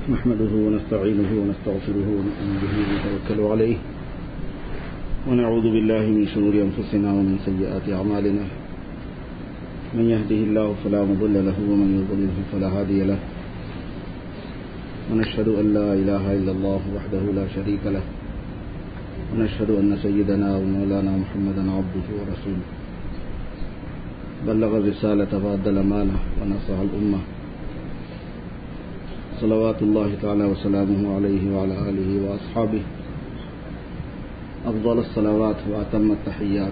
نحمده ونستعينه ونستغفره ونؤمن به ونتوكل عليه ونعوذ بالله من شرور أنفسنا ومن سيئات أعمالنا من يهده الله فلا مضل له ومن يضلل فلا هادي له ونشهد أن لا إله إلا الله وحده لا شريك له ونشهد أن سيدنا ومولانا محمدا عبده ورسوله بلغ الرسالة وأدى الأمانة ونصح الأمة صلوات الله تعالى وسلامه عليه وعلى آله وأصحابه أفضل الصلوات وأتم التحيات.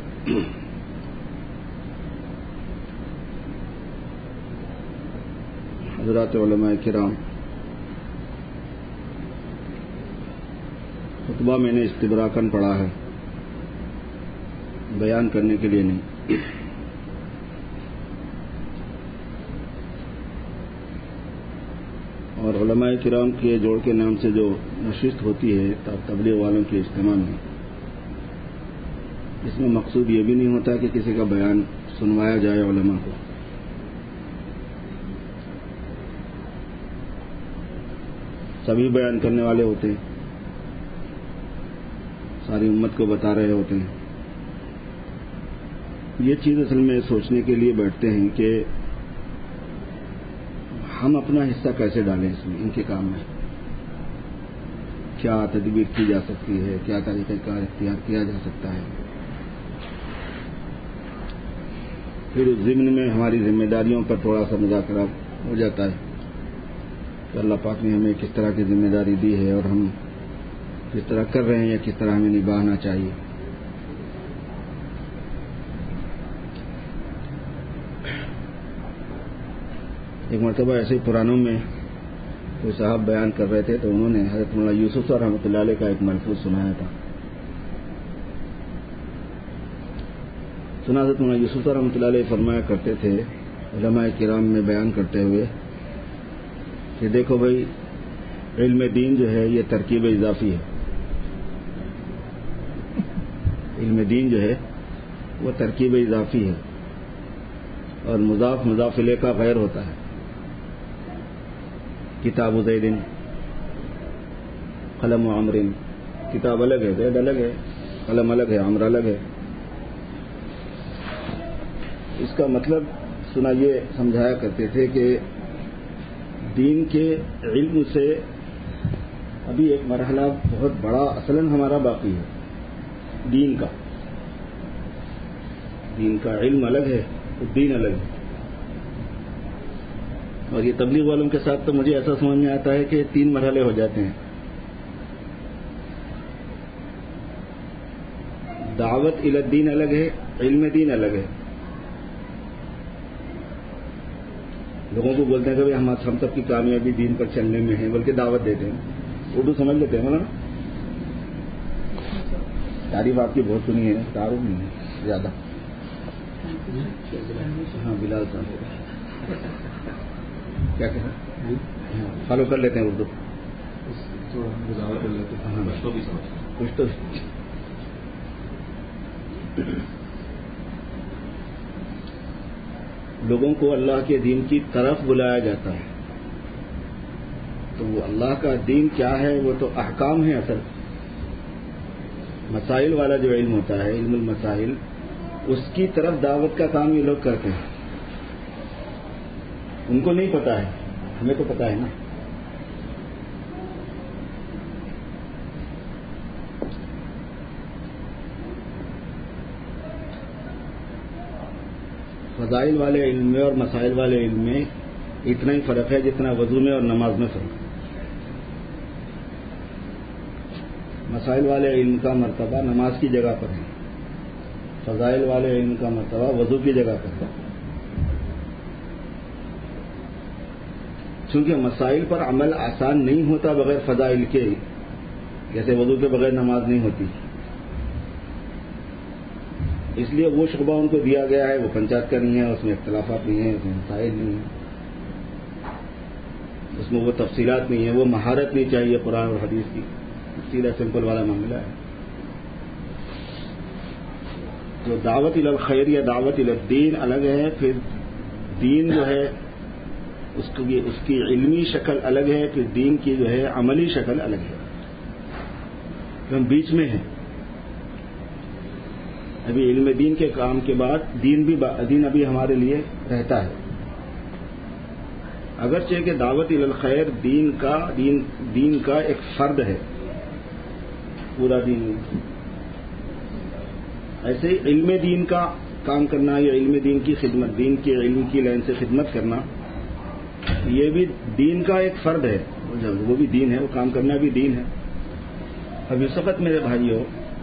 حضرات علماء کرام، خطبہ میں نے استبراکن پڑھا ہے، بیان کرنے کے لیے نہیں. اور علماء کرام کے جوڑ کے نام سے جو نشست ہوتی ہے تبلیغ والوں کے اجتماع میں، اس میں مقصود یہ بھی نہیں ہوتا کہ کسی کا بیان سنوایا جائے علماء کو. سبھی بیان کرنے والے ہوتے ہیں، ساری امت کو بتا رہے ہوتے ہیں. یہ چیز اصل میں سوچنے کے لیے بیٹھتے ہیں کہ ہم اپنا حصہ کیسے ڈالیں اس میں، ان کے کام میں کیا تدبیر کی جا سکتی ہے، کیا طریقہ کار اختیار کیا جا سکتا ہے. پھر اس ضمن میں ہماری ذمہ داریوں پر تھوڑا سا مذاکرہ ہو جاتا ہے کہ اللہ پاک نے ہمیں کس طرح کی ذمہ داری دی ہے اور ہم کس طرح کر رہے ہیں یا کس طرح ہمیں نبھانا چاہیے. ایک مرتبہ ایسے پرانوں میں کوئی صاحب بیان کر رہے تھے تو انہوں نے حضرت مولانا یوسف صاحب رحمۃ اللہ علیہ کا ایک ملفوظ سنایا تھا. حضرت مولانا یوسف صاحب رحمۃ اللہ علیہ فرمایا کرتے تھے علماء کرام میں بیان کرتے ہوئے کہ دیکھو بھائی، علم دین جو ہے یہ ترکیب اضافی ہے. علم دین جو ہے وہ ترکیب اضافی ہے اور مضاف مضاف الیہ کا غیر ہوتا ہے. کتاب و زید، قلم و عمر، کتاب الگ ہے، زید الگ ہے، قلم الگ ہے، عمر الگ ہے. اس کا مطلب یہ سمجھایا کرتے تھے کہ دین کے علم سے ابھی ایک مرحلہ بہت بڑا اصلاً ہمارا باقی ہے. دین کا علم الگ ہے، دین الگ ہے. اور یہ تبلیغ والوں کے ساتھ تو مجھے ایسا سمجھ میں آتا ہے کہ 3 مرحلے ہو جاتے ہیں. دعوت الی الدین الگ ہے، علم دین الگ ہے. لوگوں کو بولتے ہیں کہ ہم سب کی کامیابی دین پر چلنے میں ہے، بلکہ دعوت دیتے ہیں. اردو سمجھ لیتے ہیں نا. تعریف آپ کی بہت سنی ہے، تعارف نہیں ہے زیادہ. ہاں بلال صاحب کیا کہہ رہے ہیں، فالو کر لیتے ہیں اردو کچھ تو. لوگوں کو اللہ کے دین کی طرف بلایا جاتا ہے تو وہ اللہ کا دین کیا ہے، وہ تو احکام ہے. اصل مسائل والا جو علم ہوتا ہے، علم المسائل، اس کی طرف دعوت کا کام یہ لوگ کرتے ہیں. ان کو نہیں پتا ہے، ہمیں تو پتا ہے نا. فضائل والے علم میں اور مسائل والے علم میں اتنا ہی فرق ہے جتنا وضو میں اور نماز میں فرق ہے. مسائل والے علم کا مرتبہ نماز کی جگہ پر ہے، فضائل والے علم کا مرتبہ وضو کی جگہ پر ہے. چونکہ مسائل پر عمل آسان نہیں ہوتا بغیر فضائل کے، جیسے وضو کے بغیر نماز نہیں ہوتی. اس لیے وہ شعبہ ان کو دیا گیا ہے، وہ پنچایت کا نہیں ہے، اس میں اختلافات نہیں ہیں، اس میں مسائل نہیں ہیں، اس میں وہ تفصیلات نہیں ہیں، وہ مہارت نہیں چاہیے قرآن اور حدیث کی. سیدھا سمپل والا معاملہ ہے. تو دعوت الی الخیر یا دعوت الی الدین الگ ہے. پھر دین جو ہے اس کی علمی شکل الگ ہے، پھر دین کی جو ہے عملی شکل الگ ہے. ہم بیچ میں ہیں. ابھی علم دین کے کام کے بعد دین ابھی ہمارے لیے رہتا ہے. اگرچہ کہ دعوت الی الخیر دین کا ایک فرد ہے، پورا دین نہیں. ایسے ہی علم دین کا کام کرنا یا علم دین کی خدمت، دین کے علم کی لائن سے خدمت کرنا، یہ بھی دین کا ایک فرد ہے. وہ بھی دین ہے، وہ کام کرنا بھی دین ہے. اب اس وقت میرے بھائیوں،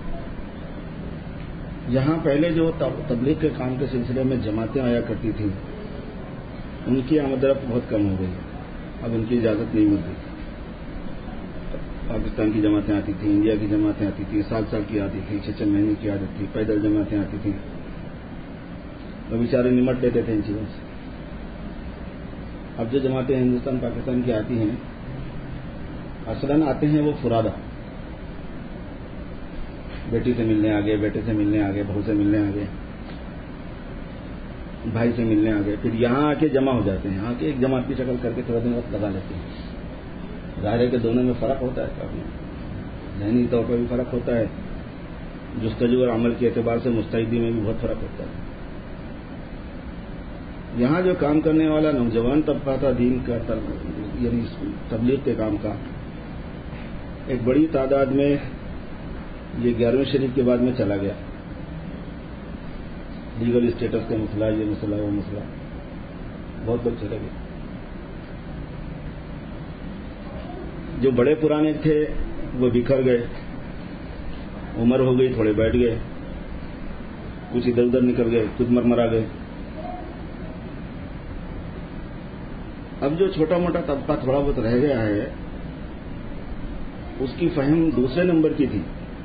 جہاں پہلے جو تبلیغ کے کام کے سلسلے میں جماعتیں آیا کرتی تھیں، ان کی آمد رفت بہت کم ہو گئی. اب ان کی اجازت نہیں ملتی. پاکستان کی جماعتیں آتی تھیں، انڈیا کی جماعتیں آتی تھیں، سال کی آتی تھیں، 6 مہینے کی آتی تھی، پیدل جماعتیں آتی تھیں. وہ بیچارے نمٹ لیتے تھے ان چیزوں سے. اب جو جماعتیں ہندوستان پاکستان کی آتی ہیں، اصلاً آتے ہیں وہ فرادہ، بیٹی سے ملنے آگے، بیٹے سے ملنے آگے، بہو سے ملنے آگے، بھائی سے ملنے آگے، پھر یہاں آ کے جمع ہو جاتے ہیں. آ کے ایک جماعت کی شکل کر کے تھوڑا دن وقت لگا لیتے ہیں. ظاہر ہے کہ دونوں میں فرق ہوتا ہے کافی. ذہنی طور پر بھی فرق ہوتا ہے، جستجو اور عمل کے اعتبار سے مستعدی میں بھی بہت فرق ہوتا ہے. یہاں جو کام کرنے والا نوجوان طبقہ تھا دین کا، یعنی تبلیغ کے کام کا، ایک بڑی تعداد میں یہ 11ویں شریف کے بعد میں چلا گیا. لیگل اسٹیٹس کا مسئلہ، یہ مسئلہ، وہ مسئلہ، بہت لوگ چلے گئے. جو بڑے پرانے تھے وہ بکھر گئے، عمر ہو گئی، تھوڑے بیٹھ گئے، کچھ ادھر ادھر نکل گئے، خود مرمرا گئے. اب جو چھوٹا موٹا طبقہ تھوڑا بہت رہ گیا ہے، اس کی فہم دوسرے نمبر کی تھی.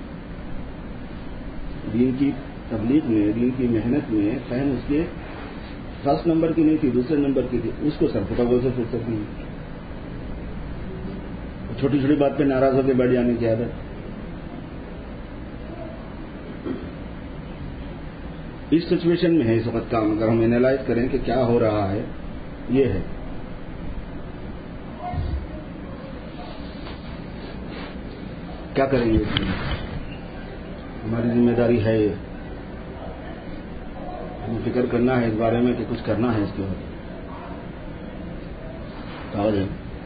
دین کی تبلیغ میں، دین کی محنت میں فہم اس کے فرسٹ نمبر کی نہیں تھی، دوسرے نمبر کی تھی. اس کو سرپٹاگول سے فرصت نہیں. چھوٹی چھوٹی بات پہ ناراض ہو کے بیٹھ جانے کی عادت. اس سچویشن میں ہے اس وقت کام. اگر ہم اینالائز کریں کہ کیا ہو رہا ہے، یہ ہے. کیا کریں گے؟ ہماری ذمہ داری ہے یہ. ہمیں فکر کرنا ہے اس بارے میں کہ کچھ کرنا ہے اس کے بعد. کاغذ ہے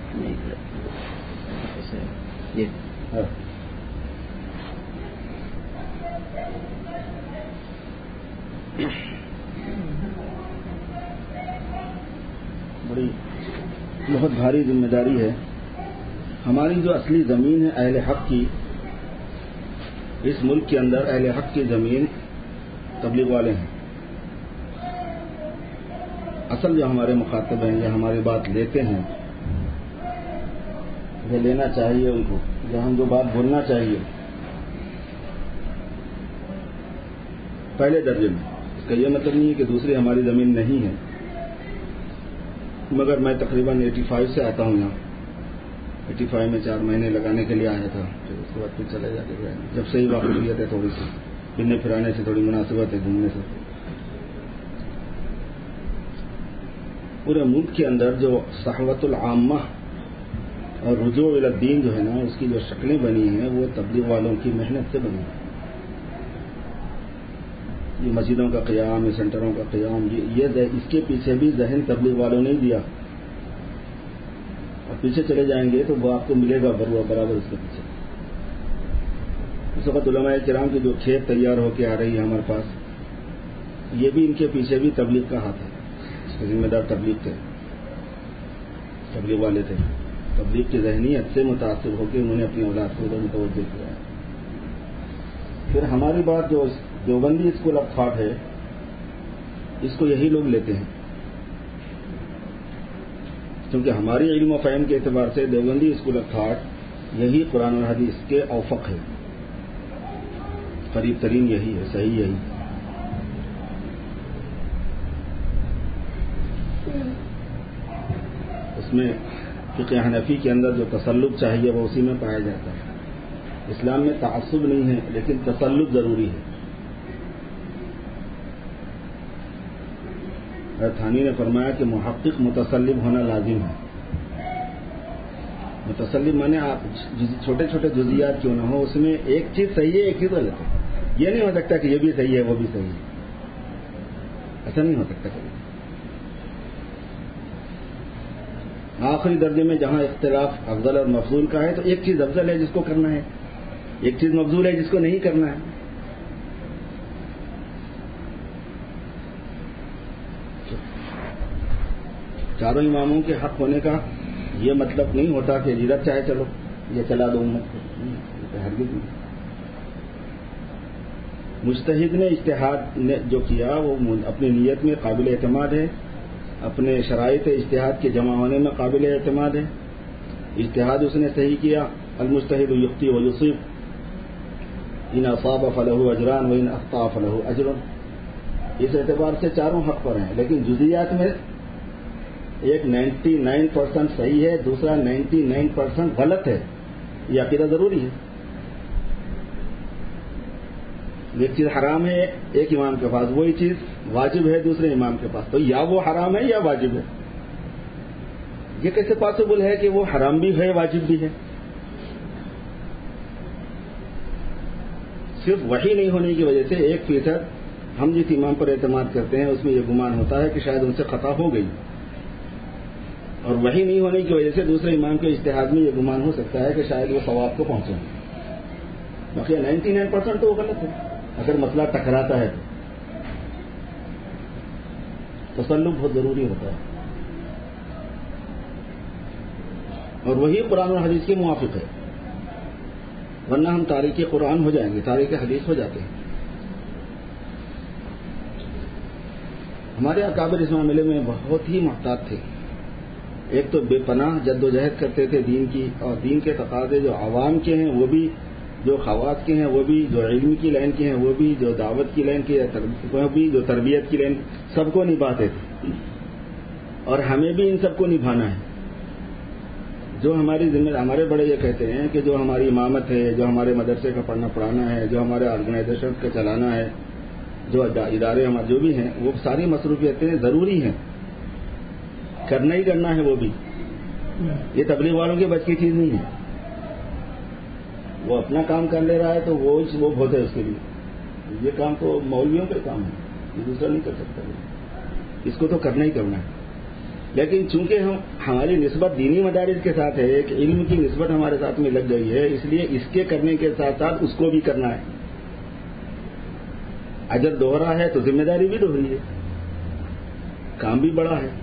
بڑی بہت بھاری ذمہ داری ہے. ہماری جو اصلی زمین ہے اہل حق کی، اس ملک کے اندر اہل حق کی زمین تبلیغ والے ہیں. اصل جو ہمارے مخاطب ہیں یا ہماری بات لیتے ہیں، وہ لینا چاہیے ان کو. جو ہم جو بات بولنا چاہیے پہلے درجے میں. اس کا یہ مطلب نہیں ہے کہ دوسری ہماری زمین نہیں ہے. مگر میں تقریباً 85 سے آتا ہوں یہاں. 85 میں 4 مہینے لگانے کے لیے آیا تھا، پھر اس کے بعد پھر چلے جاتے گئے. جب سے ہی واقفیت ہے، تھوڑی سی پھرنے پھرانے سے تھوڑی مناسبت ہے، گھومنے سے. پورے ملک کے اندر جو صحوت العامہ اور رجوع الی الدین جو ہے نا، اس کی جو شکلیں بنی ہیں وہ تبلیغ والوں کی محنت سے بنی ہیں. یہ مسجدوں کا قیام، یہ سینٹروں کا قیام، یہ اس کے پیچھے بھی ذہن تبلیغ والوں نے دیا. اور پیچھے چلے جائیں گے تو وہ آپ کو ملے گا برابر اس کے پیچھے. اس وقت علماء کرام کی جو کھیت تیار ہو کے آ رہی ہے ہمارے پاس، یہ بھی ان کے پیچھے بھی تبلیغ کا ہاتھ ہے. اس کے ذمہ دار تبلیغ والے تھے. تبلیغ کی ذہنیت سے متاثر ہو کے انہوں نے اپنی اولاد کو ادھر متوجہ کیا ہے. پھر ہماری بات جو دیوبندی اسکول آف تھاٹ ہے، اس کو یہی لوگ لیتے ہیں، کیونکہ ہماری علم و فہم کے اعتبار سے دیوبندی اسکول آف تھاٹ یہی قرآن اور حدیث کے اوفق ہے. قریب ترین یہی ہے، صحیح یہی. اس میں فقہ حنفی کے اندر جو تسلط چاہیے وہ اسی میں پایا جاتا ہے. اسلام میں تعصب نہیں ہے، لیکن تسلط ضروری ہے. تھانی نے فرمایا کہ محقق متسلم ہونا لازم ہے. متسلم مانے آپ چھوٹے چھوٹے جزیات کیوں نہ ہو، اس میں ایک چیز صحیح ہے ایک چیز غلط ہے. یہ نہیں ہو سکتا کہ یہ بھی صحیح ہے وہ بھی صحیح ہے، ایسا نہیں ہو سکتا کبھی. آخری درجے میں جہاں اختلاف افضل اور مفضول کا ہے تو ایک چیز افضل ہے جس کو کرنا ہے، ایک چیز مفضول ہے جس کو نہیں کرنا ہے. چاروں اماموں کے حق ہونے کا یہ مطلب نہیں ہوتا کہ جدھر چاہے چلو یہ چلا دو امت کو، ہرگز نہیں. مجتہد نے اجتہاد نے جو کیا وہ اپنی نیت میں قابل اعتماد ہے، اپنے شرائط اجتہاد کے جمع ہونے میں قابل اعتماد ہے. اجتہاد اس نے صحیح کیا. المجتہد یخطئ و یصیب، ان اصاب فلہ اجران و ان اخطأ فلہ اجر. اس اعتبار سے چاروں حق پر ہیں، لیکن جزیات میں ایک 99% صحیح ہے، دوسرا 99% غلط ہے. یہ عقیدہ ضروری ہے. ایک چیز حرام ہے ایک امام کے پاس، وہی چیز واجب ہے دوسرے امام کے پاس، تو یا وہ حرام ہے یا واجب ہے. یہ کیسے پاسبل ہے کہ وہ حرام بھی ہے واجب بھی ہے؟ صرف وحی نہیں ہونے کی وجہ سے 1% ہم جس امام پر اعتماد کرتے ہیں اس میں یہ گمان ہوتا ہے کہ شاید ان سے خطا ہو گئی، اور وحی نہیں ہونے کی وجہ سے دوسرے امام کے اجتہاد میں یہ گمان ہو سکتا ہے کہ شاید وہ ثواب کو پہنچے. باقی 99% تو وہ غلط ہے. اگر مسئلہ ٹکراتا ہے تو تسلط بہت ضروری ہوتا ہے، اور وہی قرآن اور حدیث کے موافق ہے. ورنہ ہم تاریخ قرآن ہو جائیں گے، تاریخ حدیث ہو جاتے ہیں. ہمارے اکابر اس معاملے میں بہت ہی محتاط تھے. ایک تو بے پناہ جد و جہد کرتے تھے دین کی، اور دین کے تقاضے جو عوام کے ہیں وہ بھی، جو خواص کے ہیں وہ بھی، جو علم کی لائن کے ہیں وہ بھی، جو دعوت کی لائن کے وہ بھی، جو تربیت کی لائن، سب کو نبھاتے تھے. اور ہمیں بھی ان سب کو نبھانا ہے. جو ہماری ذمہ، ہمارے بڑے یہ کہتے ہیں کہ جو ہماری امامت ہے، جو ہمارے مدرسے کا پڑھنا پڑھانا ہے، جو ہمارے آرگنائزیشن کا چلانا ہے، جو ادارے ہمارے جو بھی ہیں، وہ ساری مصروفیتیں ضروری ہیں، کرنا ہی کرنا ہے. وہ بھی یہ تبلیغ والوں کے بچ کی چیز نہیں ہے. وہ اپنا کام کر لے رہا ہے تو وہ بہت ہے اس کے لیے. یہ کام تو مولویوں کا کام ہے، یہ دوسرا نہیں کر سکتا. اس کو تو کرنا ہی کرنا ہے. لیکن چونکہ ہماری نسبت دینی مدارس کے ساتھ ہے کہ علم کی نسبت ہمارے ساتھ میں لگ گئی ہے، اس لیے اس کے کرنے کے ساتھ ساتھ اس کو بھی کرنا ہے. اجر دوہرا ہے تو ذمہ داری بھی دوہری ہے، کام بھی بڑا ہے.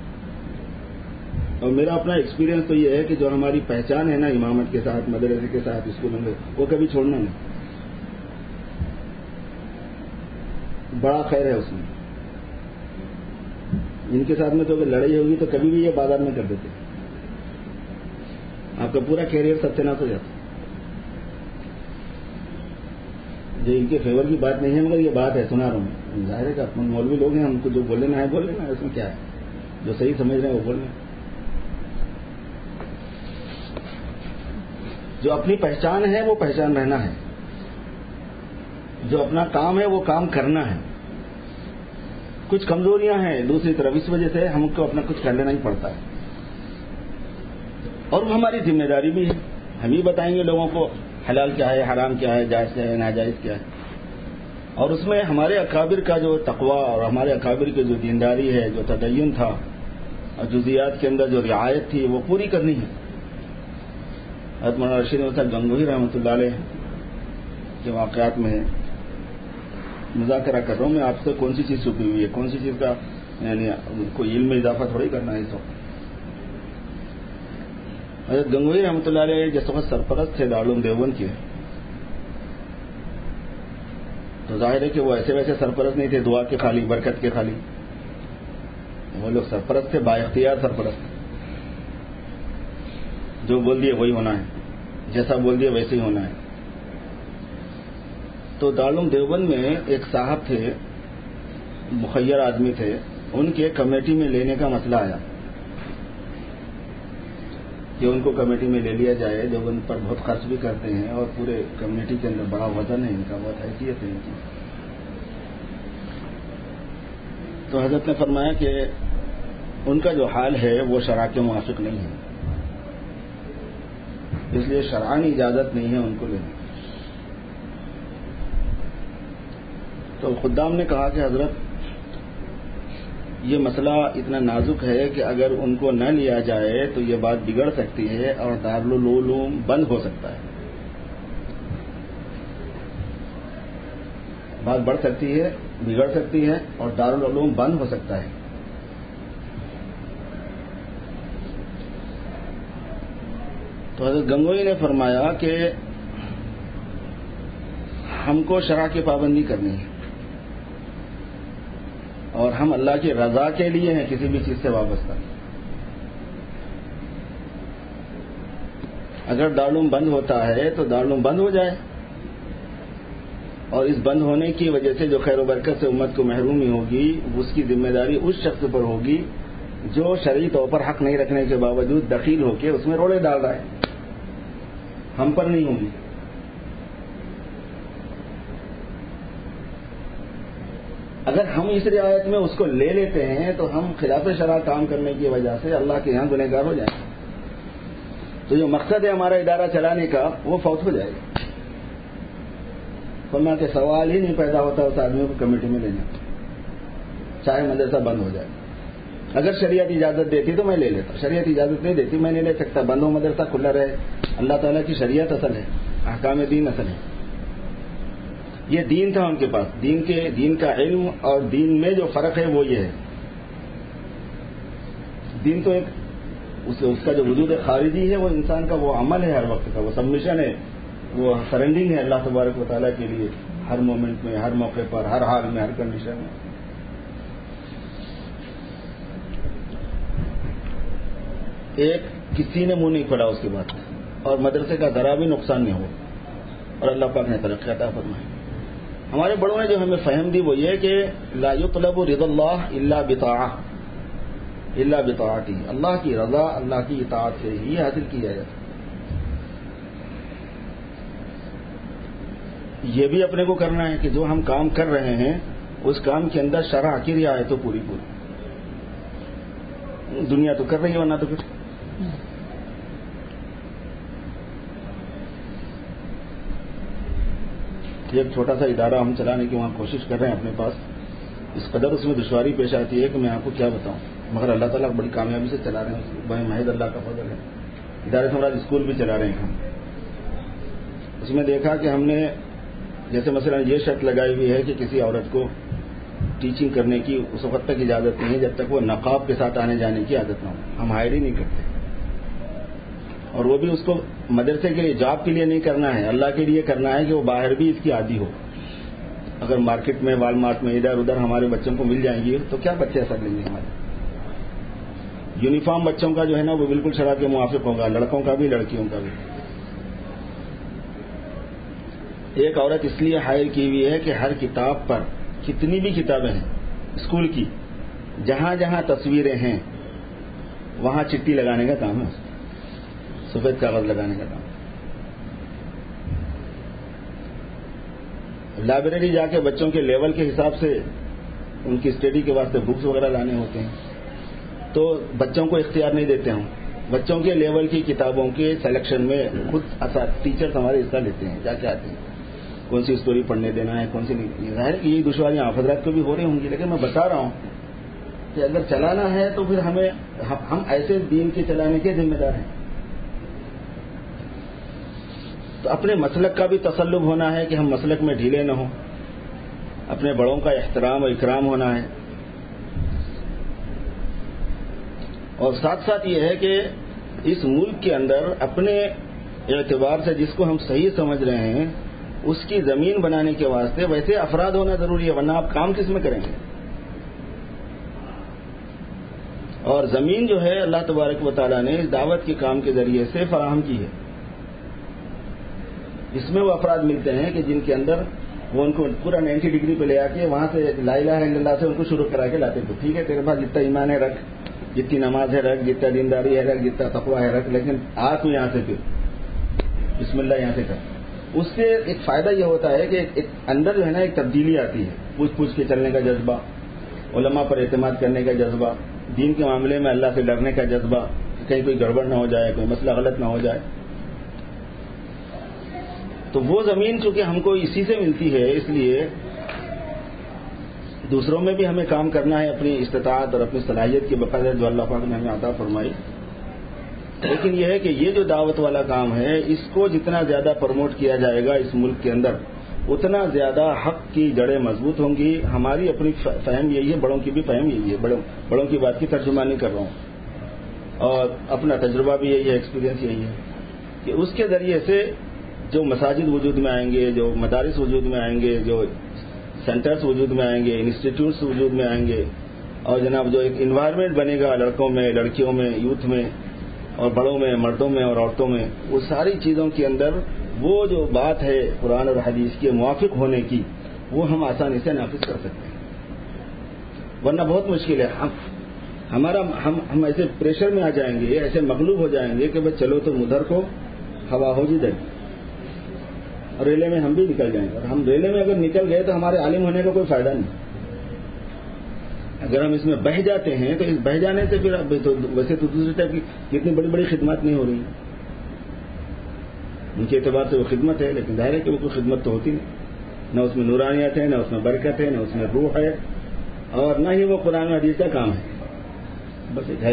اور میرا اپنا ایکسپیرینس تو یہ ہے کہ جو ہماری پہچان ہے نا امامت کے ساتھ، مدرسے کے ساتھ، اسکولوں میں، وہ کبھی چھوڑنا نہیں. بڑا خیر ہے اس میں. ان کے ساتھ میں تو اگر لڑائی ہوگی تو کبھی بھی یہ بازار میں کر دیتے، آپ کا پورا کیریئر ستیہ-ناش ہو جاتا. جو ان کے فیور کی بات نہیں ہے، مگر یہ بات ہے، سنا رہا ہوں. ظاہر ہے کہ اپنے مولوی لوگ ہیں، ہم کو جو بول لینا ہے بول لینا ہے، اس میں کیا ہے. جو صحیح سمجھ رہے ہیں وہ بول رہے ہیں. جو اپنی پہچان ہے وہ پہچان رہنا ہے، جو اپنا کام ہے وہ کام کرنا ہے. کچھ کمزوریاں ہیں دوسری طرف، اس وجہ سے ہم کو اپنا کچھ کر لینا ہی پڑتا ہے. اور وہ ہماری ذمہ داری بھی ہے. ہم ہی بتائیں گے لوگوں کو حلال کیا ہے، حرام کیا ہے، جائز کیا ہے، ناجائز کیا ہے. اور اس میں ہمارے اکابر کا جو تقویٰ اور ہمارے اکابر کی جو دینداری ہے، جو تدین تھا، اور جزیات کے اندر جو رعایت تھی، وہ پوری کرنی ہے. حضرت مولانا رشید احمد گنگوہی رحمۃ اللہ علیہ کے واقعات میں مذاکرہ کر رہا ہوں میں آپ سے. کون سی چیز چھپی ہوئی ہے، کون سی چیز کا یعنی کوئی علم میں اضافہ تھوڑی کرنا ہے. اس وقت حضرت گنگوہی رحمۃ اللہ علیہ جس وقت سرپرست تھے دارالعلوم دیوبند کے، تو ظاہر ہے کہ وہ ایسے ویسے سرپرست نہیں تھے دعا کے خالی، برکت کے خالی. وہ لوگ سرپرست تھے، با اختیار سرپرست. جو بول دیے وہی ہونا ہے، جیسا بول دیے ویسے ہی ہونا ہے. تو دارالعلوم دیوبند میں ایک صاحب تھے، مخیر آدمی تھے، ان کے کمیٹی میں لینے کا مسئلہ آیا کہ ان کو کمیٹی میں لے لیا جائے. دیوبند پر بہت خرچ بھی کرتے ہیں اور پورے کمیٹی کے اندر بڑا وزن ہے ان کا، بہت حیثیت ہے ان کی. تو حضرت نے فرمایا کہ ان کا جو حال ہے وہ شرع کے موافق نہیں ہے، اس لیے شرعاً اجازت نہیں ہے ان کو لینے۔ تو خدام نے کہا کہ حضرت یہ مسئلہ اتنا نازک ہے کہ اگر ان کو نہ لیا جائے تو یہ بات بگڑ سکتی ہے اور دارالعلوم بند ہو سکتا ہے، بات بڑھ سکتی ہے، بگڑ سکتی ہے اور دارالعلوم بند ہو سکتا ہے۔ تو حضرت گنگوئی نے فرمایا کہ ہم کو شرع کی پابندی کرنی ہے اور ہم اللہ کی رضا کے لیے ہیں، کسی بھی چیز سے وابستہ۔ اگر دارالعلوم بند ہوتا ہے تو دارالعلوم بند ہو جائے، اور اس بند ہونے کی وجہ سے جو خیر و برکت سے امت کو محرومی ہوگی اس کی ذمہ داری اس شخص پر ہوگی جو شرعی طور پر حق نہیں رکھنے کے باوجود دخیل ہو کے اس میں روڑے ڈال رہا ہے، ہم پر نہیں ہوگی۔ اگر ہم اس رعایت میں اس کو لے لیتے ہیں تو ہم خلاف شرع کام کرنے کی وجہ سے اللہ کے یہاں گنہگار ہو جائیں گے، تو جو مقصد ہے ہمارا ادارہ چلانے کا وہ فوت ہو جائے گا۔ فرمایا کہ سوال ہی نہیں پیدا ہوتا اس آدمی کو کمیٹی میں لینے کا، چاہے مدرسہ بند ہو جائے۔ اگر شریعت اجازت دیتی تو میں لے لیتا، شریعت اجازت نہیں دیتی میں نہیں لے سکتا، بند ہو مدرسہ کھلا رہے، اللہ تعالیٰ کی شریعت اصل ہے، احکام دین اصل ہے۔ یہ دین تھا ان کے پاس، دین کا علم اور دین میں جو فرق ہے وہ یہ ہے، دین تو ایک اس کا جو وجود خارجی ہے وہ انسان کا وہ عمل ہے، ہر وقت کا وہ سبمیشن ہے، وہ سرنڈرنگ ہے اللہ تبارک و تعالیٰ کے لیے، ہر مومنٹ میں، ہر موقع پر، ہر حال میں، ہر کنڈیشن میں۔ ایک کسی نے منہ نہیں کھولا اس کے بعد، اور مدرسے کا ذرا بھی نقصان نہیں ہوا، اور اللہ پاک نے ترقی عطا فرمائی۔ ہمارے بڑوں نے جو ہمیں فہم دی وہ یہ کہ لا یطلب رضا اللہ الا بطاعہ، الا بطاعتی، اللہ کی رضا اللہ کی اطاعت سے ہی حاصل کی جائے۔ یہ بھی اپنے کو کرنا ہے کہ جو ہم کام کر رہے ہیں اس کام کے اندر شرع کی رعایت تو پوری دنیا تو کر رہی ہے، ورنہ تو کچھ ایک چھوٹا سا ادارہ ہم چلانے کی وہاں کوشش کر رہے ہیں اپنے پاس، اس قدر اس میں دشواری پیش آتی ہے کہ میں آپ کو کیا بتاؤں، مگر اللہ تعالیٰ بڑی کامیابی سے چلا رہے ہیں، بھائی محض اللہ کا فضل ہے۔ ادارے سے مراد اسکول بھی چلا رہے ہیں ہم۔ اس میں دیکھا کہ ہم نے جیسے مثلا یہ شرط لگائی ہوئی ہے کہ کسی عورت کو ٹیچنگ کرنے کی اس وقت تک اجازت نہیں ہے جب تک وہ نقاب کے ساتھ آنے جانے کی عادت نہ ہو، ہم ہائر ہی نہیں کرتے، اور وہ بھی اس کو مدرسے کے لیے جاب کے لیے نہیں کرنا ہے، اللہ کے لیے کرنا ہے کہ وہ باہر بھی اس کی عادی ہو۔ اگر مارکیٹ میں والمارٹ میں ادھر ادھر ہمارے بچوں کو مل جائیں گی تو کیا بچے اثر لیں گے ہمارے۔ یونیفارم بچوں کا جو ہے نا وہ بالکل شرع کے موافق ہوگا، لڑکوں کا بھی لڑکیوں کا بھی۔ ایک عورت اس لیے ہائر کی ہوئی ہے کہ ہر کتاب پر، کتنی بھی کتابیں ہیں اسکول کی، جہاں جہاں تصویریں ہیں وہاں چٹی لگانے کا کام ہے، سفید کاغذ لگانے کا کام۔ لائبریری جا کے بچوں کے لیول کے حساب سے ان کی اسٹڈی کے واسطے بکس وغیرہ لانے ہوتے ہیں، تو بچوں کو اختیار نہیں دیتے ہوں، بچوں کے لیول کی کتابوں کے سلیکشن میں خود ٹیچرز ہمارے حصہ لیتے ہیں، جا کے آتے ہیں کون سی اسٹوری پڑھنے دینا ہے، کون سی نہیں۔ ظاہر کہ یہ دشواریاں آپ حضرات کو بھی ہو رہی ہوں گی، لیکن میں بتا رہا ہوں کہ اگر چلانا ہے تو پھر ہم ایسے دین کے چلانے کے ذمہ دار ہیں۔ تو اپنے مسلک کا بھی تسلب ہونا ہے کہ ہم مسلک میں ڈھیلے نہ ہوں، اپنے بڑوں کا احترام و اکرام ہونا ہے، اور ساتھ ساتھ یہ ہے کہ اس ملک کے اندر اپنے اعتبار سے جس کو ہم صحیح سمجھ رہے ہیں اس کی زمین بنانے کے واسطے ویسے افراد ہونا ضروری ہے، ورنہ آپ کام کس میں کریں گے۔ اور زمین جو ہے اللہ تبارک و تعالیٰ نے اس دعوت کے کام کے ذریعے سے فراہم کی ہے، اس میں وہ افراد ملتے ہیں کہ جن کے اندر وہ ان کو پورا 90 ڈگری پہ لے آ کے وہاں سے لا الہ الا اللہ سے ان کو شروع کرا کے لاتے تھے، ٹھیک ہے تیرے پاس جتنا ایمان ہے رکھ، جتنی نماز ہے رکھ، جتنا دینداری ہے رکھ، جتنا تقویٰ ہے رکھ، لیکن آ تو یہاں سے پھر بسم اللہ یہاں سے کر۔ اس سے ایک فائدہ یہ ہوتا ہے کہ ایک اندر جو ہے نا ایک تبدیلی آتی ہے، پوچھ پوچھ کے چلنے کا جذبہ، علماء پر اعتماد کرنے کا جذبہ، دین کے معاملے میں اللہ سے ڈرنے کا جذبہ، کہیں کوئی گڑبڑ نہ ہو جائے، کوئی مسئلہ غلط نہ ہو جائے. تو وہ زمین چونکہ ہم کو اسی سے ملتی ہے، اس لیے دوسروں میں بھی ہمیں کام کرنا ہے اپنی استطاعت اور اپنی صلاحیت کے بقدر جو اللہ پاک نے ہمیں عطا فرمائی. لیکن یہ ہے کہ یہ جو دعوت والا کام ہے، اس کو جتنا زیادہ پروموٹ کیا جائے گا اس ملک کے اندر، اتنا زیادہ حق کی جڑیں مضبوط ہوں گی. ہماری اپنی فہم یہی ہے، بڑوں کی بھی فہم یہی ہے، بڑوں کی بات کی ترجمہ نہیں کر رہا ہوں، اور اپنا تجربہ بھی یہی ہے، ایکسپیرینس یہی ہے کہ اس کے ذریعے سے جو مساجد وجود میں آئیں گے، جو مدارس وجود میں آئیں گے، جو سینٹرز وجود میں آئیں گے، انسٹیٹیوٹس وجود میں آئیں گے، اور جناب جو ایک انوائرمنٹ بنے گا لڑکوں میں، لڑکیوں میں، یوتھ میں، اور بڑوں میں، مردوں میں اور عورتوں میں، وہ ساری چیزوں کے اندر وہ جو بات ہے قرآن اور حدیث کے موافق ہونے کی، وہ ہم آسانی سے نافذ کر سکتے ہیں. ورنہ بہت مشکل ہے. ہم ایسے پریشر میں آ جائیں گے، ایسے مغلوب ہو جائیں گے کہ بھائی چلو تم ادھر کو، ہوا ہو جدھر، اور ریلے میں ہم بھی نکل جائیں گے. اور ہم ریلے میں اگر نکل گئے تو ہمارے عالم ہونے کا کوئی فائدہ نہیں. اگر ہم اس میں بہہ جاتے ہیں تو اس بہہ جانے سے پھر ویسے تو دوسری ٹائپ کی کتنی بڑی بڑی خدمات نہیں ہو رہی ہیں. ان کے اعتبار سے وہ خدمت ہے، لیکن ظاہر ہے کہ وہ کوئی خدمت تو ہوتی نہیں. نہ اس میں نورانیت ہے، نہ اس میں برکت ہے، نہ اس میں روح ہے، اور نہ ہی وہ قرآن و حدیث کا کام ہے. بس ایک ہے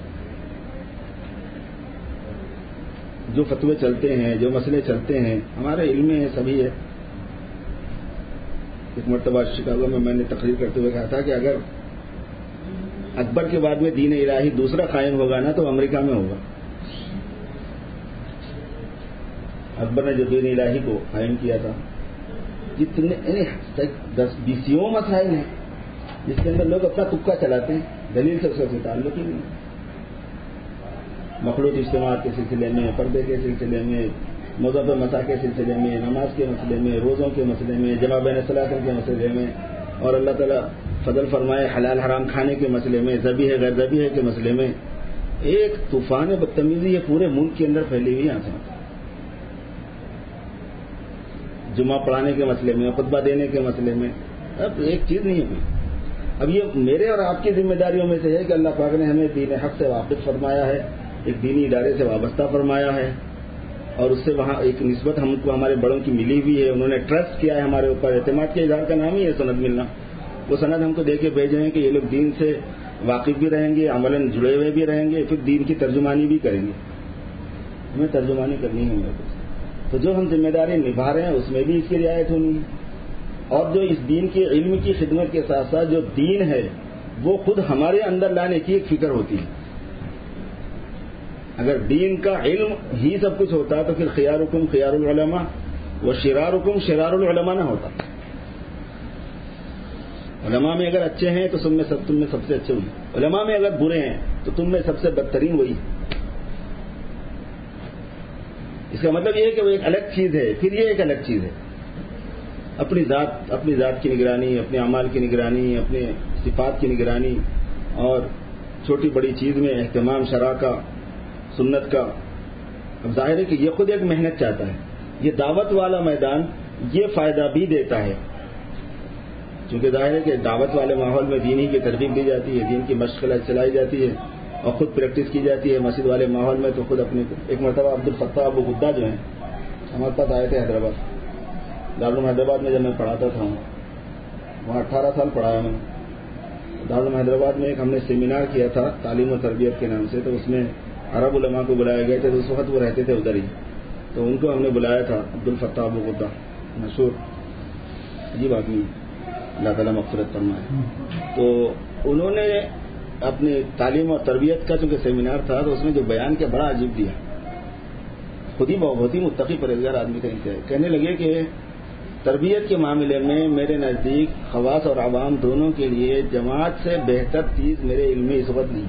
جو فتوے چلتے ہیں، جو مسئلے چلتے ہیں، ہمارے علم میں سبھی ہے. ایک مرتبہ شکاگو میں نے تقریر کرتے ہوئے کہا تھا کہ اگر اکبر کے بعد میں دین الہی دوسرا قائم ہوگا نا تو امریکہ میں ہوگا. اکبر نے جو دین الہی کو قائم کیا تھا، جتنے 10-20 مسائل ہیں جس کے اندر لوگ اپنا تکا چلاتے ہیں، دلیل سے اس کا تعلق ہی نہیں. مخلوط اجتماعات کے سلسلے میں، پردے کے سلسلے میں، مذہب مسا کے سلسلے میں، نماز کے مسئلے میں، روزوں کے مسئلے میں، جمع بین صلاتوں کے مسئلے میں، اور اللہ تعالیٰ فضل فرمائے حلال حرام کھانے کے مسئلے میں، ذبیح ہے غیر ذبیح ہے کے مسئلے میں، ایک طوفان بدتمیزی یہ پورے ملک کے اندر پھیلی ہوئی ہے. جمعہ پڑھانے کے مسئلے میں، خطبہ دینے کے مسئلے میں، اب ایک چیز نہیں ہے. اب یہ میرے اور آپ کی ذمہ داریوں میں سے ہے کہ اللہ پاک نے ہمیں دین حق سے واقف فرمایا ہے، ایک دینی ادارے سے وابستہ فرمایا ہے، اور اس سے وہاں ایک نسبت ہم کو ہمارے بڑوں کی ملی ہوئی ہے. انہوں نے ٹرسٹ کیا ہے ہمارے اوپر. اعتماد کے اظہار کا نام ہی ہے سند ملنا. وہ سند ہم کو دے کے بھیج رہے ہیں کہ یہ لوگ دین سے واقف بھی رہیں گے، عملاً جڑے ہوئے بھی رہیں گے، پھر دین کی ترجمانی بھی کریں گے. ہمیں ترجمانی کرنی ہے. تو جو ہم ذمہ داری نبھا رہے ہیں اس میں بھی اس کی رعایت ہونی ہے، اور جو اس دین کے علم کی خدمت کے ساتھ ساتھ جو دین ہے وہ خود ہمارے اندر لانے کی ایک فکر ہوتی ہے. اگر دین کا علم ہی سب کچھ ہوتا تو پھر خیارکم خیار العلماء و شرارکم شرار العلماء نہ ہوتا. علماء میں اگر اچھے ہیں تو تم میں سب سے اچھے ہوئی، علماء میں اگر برے ہیں تو تم میں سب سے بدترین وہی. اس کا مطلب یہ ہے کہ وہ ایک الگ چیز ہے. پھر یہ ایک الگ چیز ہے، اپنی ذات کی نگرانی، اپنے اعمال کی نگرانی، اپنے صفات کی نگرانی، اور چھوٹی بڑی چیز میں اہتمام شرع کا، سنت کا. اب ظاہر ہے کہ یہ خود ایک محنت چاہتا ہے. یہ دعوت والا میدان یہ فائدہ بھی دیتا ہے، چونکہ ظاہر ہے کہ دعوت والے ماحول میں دین ہی کی ترغیب دی جاتی ہے، دین کی مشق چلائی جاتی ہے، اور خود پریکٹس کی جاتی ہے. مسجد والے ماحول میں تو خود اپنے ایک مرتبہ عبدالفتاح ابو غدہ جو ہیں ہمارے پاس آئے تھے حیدرآباد، دارالعلوم حیدرآباد میں. جب میں پڑھاتا تھا وہاں 18 سال پڑھایا میں نے. دارالعلوم حیدرآباد میں ایک ہم نے سیمینار کیا تھا تعلیم و تربیت کے نام سے، تو اس میں عرب علماء کو بلائے گئے تھے. تو اس وقت وہ رہتے تھے ادھر ہی، تو ان کو ہم نے بلایا تھا. عبدالفتاح ابو غدہ مشہور عجیب آدمی، اللہ تعالیٰ مغفرت فرمائے. تو انہوں نے اپنی تعلیم اور تربیت کا چونکہ سیمینار تھا تو اس میں جو بیان کیا بڑا عجیب دیا. خود ہی بہت ہی متقی پرہیزگار آدمی کا انتہا. کہنے لگے کہ تربیت کے معاملے میں میرے نزدیک خواص اور عوام دونوں کے لیے جماعت سے بہتر چیز میرے علم میں اس وقت نہیں.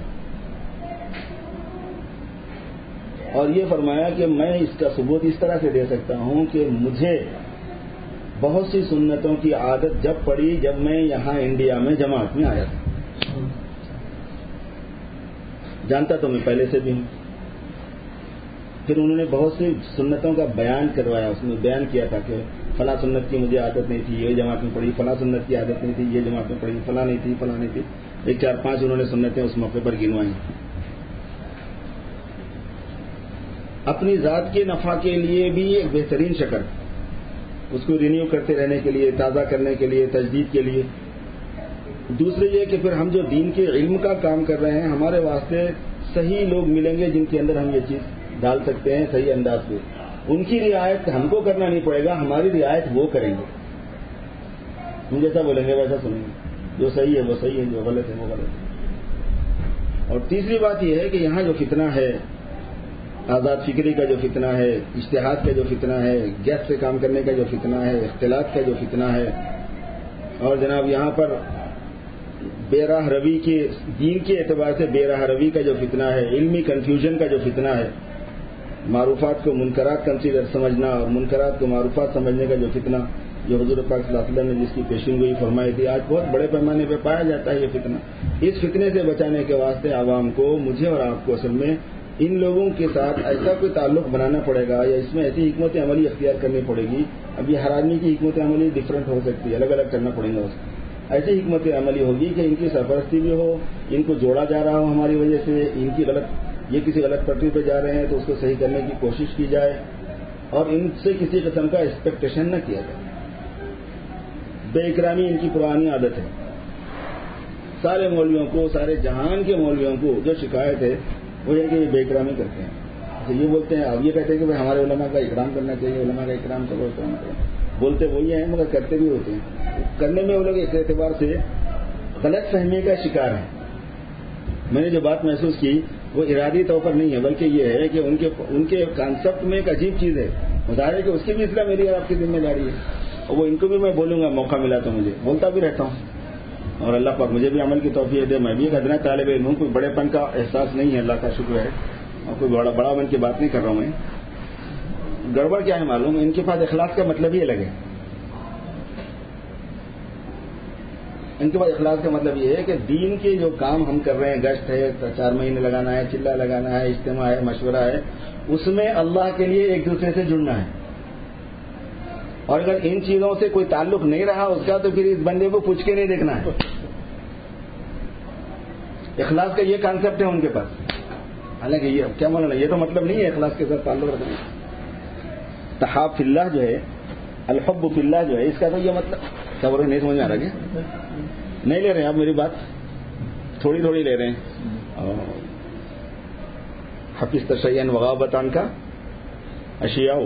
اور یہ فرمایا کہ میں اس کا ثبوت اس طرح سے دے سکتا ہوں کہ مجھے بہت سی سنتوں کی عادت جب پڑی جب میں یہاں انڈیا میں جماعت میں آیا تھا. جانتا تو میں پہلے سے بھی ہوں، پھر انہوں نے بہت سی سنتوں کا بیان کروایا، اس میں بیان کیا تھا کہ فلاں سنت کی مجھے عادت نہیں تھی، یہ جماعت میں پڑھی، فلاں سنت کی عادت نہیں تھی، یہ جماعت میں پڑھی، فلاں نہیں تھی، فلاں نہیں تھی، ایک 4-5 انہوں نے سنتیں اس موقع پر گنوائی. اپنی ذات کے نفع کے لیے بھی ایک بہترین شکل، اس کو رینیو کرتے رہنے کے لیے، تازہ کرنے کے لیے، تجدید کے لیے. دوسرے یہ کہ پھر ہم جو دین کے علم کا کام کر رہے ہیں، ہمارے واسطے صحیح لوگ ملیں گے جن کے اندر ہم یہ چیز ڈال سکتے ہیں صحیح انداز پہ. ان کی رعایت ہم کو کرنا نہیں پڑے گا، ہماری رعایت وہ کریں گے. ہم جیسا بولیں گے ویسا سنیں گے، جو صحیح ہے وہ صحیح ہے، جو غلط ہے وہ غلط ہے. اور تیسری بات یہ ہے کہ یہاں جو فتنہ ہے، آزاد فکری کا جو فتنہ ہے، اجتہاد کا جو فتنہ ہے، گیس سے کام کرنے کا جو فتنہ ہے، اختلاط کا جو فتنہ ہے، اور جناب یہاں پر بے راہ روی کے دین کے اعتبار سے بے راہ روی کا جو فتنہ ہے، علمی کنفیوژن کا جو فتنہ ہے، معروفات کو منکرات کنسیڈر سمجھنا اور منکرات کو معروفات سمجھنے کا جو فتنہ، جو حضور پاک صلی اللہ علیہ وسلم نے جس کی پیشین گوئی فرمائی تھی، آج بہت بڑے پیمانے پہ پایا جاتا ہے یہ فتنہ. اس فتنے سے بچانے کے واسطے عوام کو، مجھے اور آپ کو اصل میں ان لوگوں کے ساتھ ایسا کوئی تعلق بنانا پڑے گا، یا اس میں ایسی حکمت عملی اختیار کرنی پڑے گی. اب یہ ہر آدمی کی حکمت عملی ڈفرینٹ ہو سکتی ہے، الگ الگ کرنا پڑے گا. ایسی حکمت عملی ہوگی کہ ان کی سرپرستی بھی ہو، ان کو جوڑا جا رہا ہو ہماری وجہ سے، ان کی یہ کسی غلط پٹری پہ جا رہے ہیں تو اس کو صحیح کرنے کی کوشش کی جائے، اور ان سے کسی قسم کا ایکسپیکٹیشن نہ کیا جائے. بے اکرامی ان کی پرانی عادت ہے. سارے مولویوں کو، سارے جہان کے مولویوں کو جو شکایت ہے وہ یہ کہ یہ بے اکرامی کرتے ہیں. یہ بولتے ہیں، اب یہ کہتے ہیں کہ ہمارے علماء کا اکرام کرنا چاہیے، علماء کا اکرام کرو، اکرام کرو. بولتے وہی ہیں مگر کرتے بھی ہوتے ہیں. کرنے میں وہ لوگ ایک اعتبار سے غلط فہمی کا شکار ہیں. میں نے جو بات محسوس کی وہ ارادی طور پر نہیں ہے، بلکہ یہ ہے کہ ان کے کانسیپٹ میں ایک عجیب چیز ہے. ظاہر ہے کہ اس کی بھی اصلاح میری اور آپ کی ذمہ داری ہے، اور وہ ان کو بھی میں بولوں گا، موقع ملا تو مجھے بولتا بھی رہتا ہوں. اور اللہ پاک مجھے بھی عمل کی توفیق دے. میں بھی ایک ادنا طالب علم ہوں، کوئی بڑے پن کا احساس نہیں ہے، اللہ کا شکر ہے، اور کوئی بڑا من کی بات نہیں کر رہا ہوں. میں گڑبڑ کیا ہے معلوم، ان کے پاس اخلاص کا مطلب ہی الگ ہے. ان کے پاس اخلاص کا مطلب یہ ہے کہ دین کے جو کام ہم کر رہے ہیں، گشت ہے، 4 مہینے لگانا ہے، چلہ لگانا ہے، اجتماع ہے، مشورہ ہے، اس میں اللہ کے لیے ایک دوسرے سے جڑنا ہے. اور اگر ان چیزوں سے کوئی تعلق نہیں رہا اس کا، تو پھر اس بندے کو پوچھ کے نہیں دیکھنا ہے. اخلاص کا یہ کانسیپٹ ہے ان کے پاس. حالانکہ یہ کیا مولانا، یہ تو مطلب نہیں ہے اخلاص کے ساتھ تعلق رکھنا. تحاب فی اللہ جو ہے، الحب فی اللہ جو ہے، اس کا تو یہ مطلب کیا بول رہے ہیں، نہیں سمجھ میں آ رہا کیا؟ نہیں لے رہے ہیں آپ میری بات، تھوڑی تھوڑی لے رہے ہیں. حفظ تشیئن وغابتان کا اشیاء.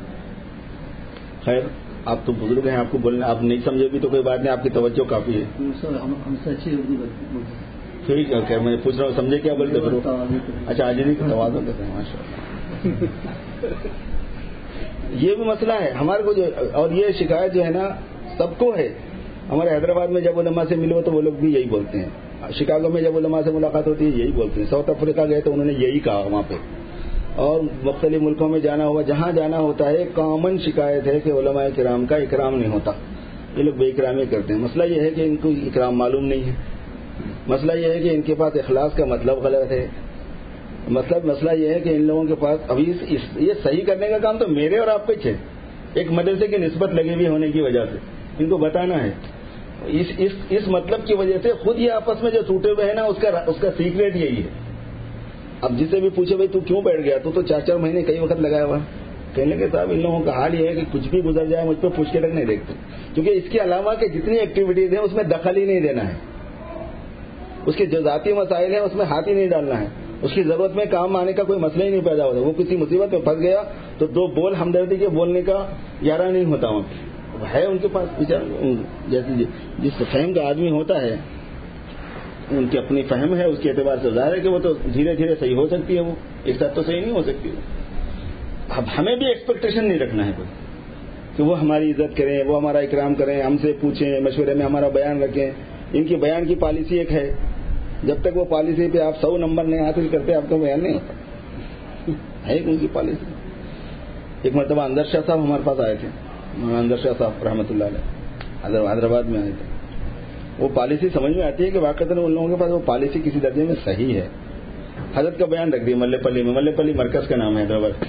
خیر آپ تو بزرگ ہیں، آپ کو بولنا، آپ نہیں سمجھے بھی تو کوئی بات نہیں، آپ کی توجہ کافی ہے. ہم سے اچھی اردو ٹھیک ہے، خیر میں پوچھ رہا ہوں، سمجھے کیا بولتے پھر؟ اچھا عاجزی کا توازن دیتے ہیں، ماشاء اللہ. یہ بھی مسئلہ ہے ہمارے کو جو، اور یہ شکایت جو ہے نا سب کو ہے. ہمارے حیدرآباد میں جب علماء سے ملو تو وہ لوگ بھی یہی بولتے ہیں. شکاگو میں جب علماء سے ملاقات ہوتی ہے یہی بولتے ہیں. ساؤتھ افریقہ گئے تو انہوں نے یہی کہا وہاں پہ. اور مختلف ملکوں میں جانا ہوا، جہاں جانا ہوتا ہے کامن شکایت ہے کہ علماء کرام کا اکرام نہیں ہوتا. یہ لوگ بے اکرامی کرتے ہیں. مسئلہ یہ ہے کہ ان کو اکرام معلوم نہیں ہے. مسئلہ یہ ہے کہ ان کے پاس اخلاص کا مطلب غلط ہے. مسئلہ یہ ہے کہ ان لوگوں کے پاس ابھی یہ صحیح کرنے کا کام تو میرے اور آپ پہ ہے. ایک مدرسے کی نسبت لگی ہوئی ہونے کی وجہ سے ان کو بتانا ہے. اس مطلب کی وجہ سے خود یہ آپس میں جو ٹوٹے ہوئے ہیں نا، اس کا سیکریٹ یہی ہے. اب جسے بھی پوچھے بھائی تو کیوں بیٹھ گیا، تو 4 مہینے کئی وقت لگایا ہوا. کہنے کے صاحب ان لوگوں کا حال یہ ہے کہ کچھ بھی گزر جائے مجھ پہ پوچھ کے تک نہیں دیکھتے، کیونکہ اس کے علاوہ کہ جتنی ایکٹیویٹیز ہیں اس میں دخل ہی نہیں دینا ہے. اس کے جو ذاتی مسائل ہیں اس میں ہاتھ ہی نہیں ڈالنا ہے. اس کی ضرورت میں کام آنے کا کوئی مسئلہ ہی نہیں پیدا ہوتا. وہ کسی مصیبت میں پھنس گیا تو 2 بول ہمدردی کے بولنے کا یارہ نہیں ہوتا. وہاں ہے ان کے پاس جیسے جس فہم کا آدمی ہوتا ہے، ان کی اپنی فہم ہے، اس کے اعتبار سے ظاہر ہے کہ وہ تو دھیرے دھیرے صحیح ہو سکتی ہے. وہ ایک ساتھ تو صحیح نہیں ہو سکتی. اب ہمیں بھی ایکسپیکٹیشن نہیں رکھنا ہے کوئی کہ وہ ہماری عزت کریں، وہ ہمارا اکرام کریں، ہم سے پوچھیں، مشورے میں ہمارا بیان رکھیں. ان کی بیان کی پالیسی ایک ہے، جب تک وہ پالیسی پہ آپ 100 نمبر نہیں حاصل کرتے آپ کو بیان نہیں ہوتا ہے. ان کی پالیسی. ایک مرتبہ اندر شاہ صاحب ہمارے پاس آئے تھے، اندر شاہ صاحب رحمۃ اللہ علیہ حیدرآباد میں آئے تھے. وہ پالیسی سمجھ میں آتی ہے کہ واقعی ان لوگوں کے پاس وہ پالیسی کسی درجے میں صحیح ہے، حضرت کا بیان رکھ دیا ملے پلی میں. ملے پلی مرکز کا نام ہے حیدرآباد.